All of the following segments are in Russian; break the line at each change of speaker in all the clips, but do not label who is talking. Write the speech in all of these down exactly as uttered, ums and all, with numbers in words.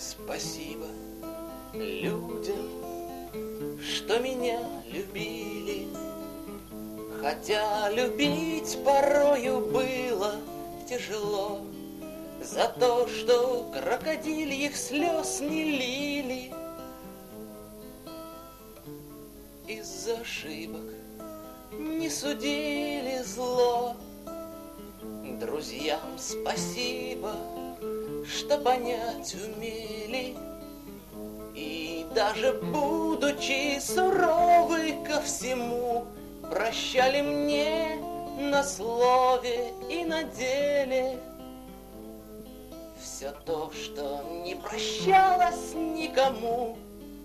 Спасибо людям, что меня любили, хотя любить порою было тяжело. За то, что крокодильих слез не лили, из-за ошибок не судили зло. Друзьям спасибо, что понять умели, и даже будучи суровы ко всему, прощали мне на слове и на деле все то, что не прощалось никому.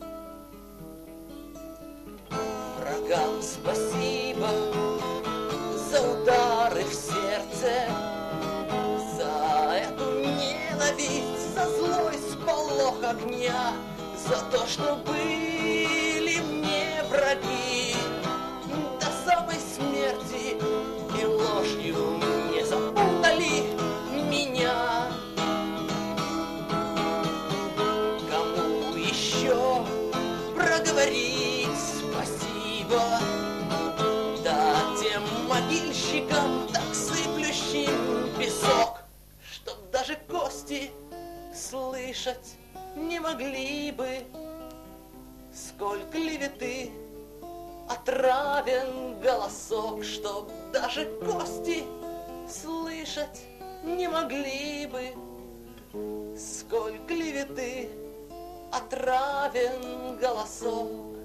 Врагам спасибо за удары в сердце, за эту ненависть, за злой сполох огня, за то, что были мне враги до самой смерти и ложью не запутали меня. Кому еще проговорить спасибо? Да тем могильщикам, так сыплющим песок, что даже кости слышать не могли бы. Сколь клеветы отравен голосок, чтоб даже кости слышать не могли бы. Сколь клеветы отравен голосок.